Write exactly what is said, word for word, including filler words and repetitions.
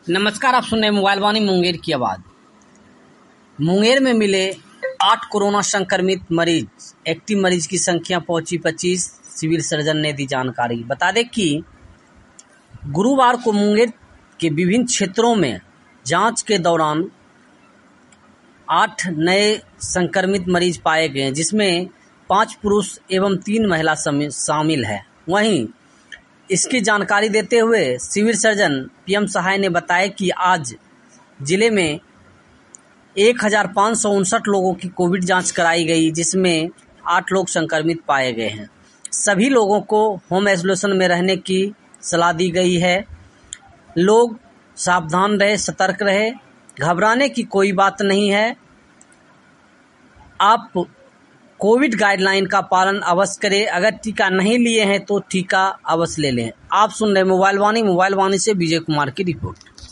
नमस्कार, आप सुन रहे हैं मोबाइल वाणी मुंगेर की आवाज़। मुंगेर में मिले आठ कोरोना संक्रमित मरीज, एक्टिव मरीज की संख्या पहुंची पच्चीस। सिविल सर्जन ने दी जानकारी। बता दें कि गुरुवार को मुंगेर के विभिन्न क्षेत्रों में जांच के दौरान आठ नए संक्रमित मरीज पाए गए, जिसमें पाँच पुरुष एवं तीन महिला शामिल है। वहीं इसकी जानकारी देते हुए सिविल सर्जन पीएम सहाय ने बताया कि आज जिले में एक हज़ार पाँच सौ उनसठ लोगों की कोविड जांच कराई गई, जिसमें आठ लोग संक्रमित पाए गए हैं। सभी लोगों को होम आइसोलेशन में रहने की सलाह दी गई है। लोग सावधान रहे, सतर्क रहे, घबराने की कोई बात नहीं है। आप कोविड गाइडलाइन का पालन अवश्य करें। अगर टीका नहीं लिए हैं तो टीका अवश्य ले लें। आप सुन रहे मोबाइल वाणी मोबाइल वाणी से विजय कुमार की रिपोर्ट।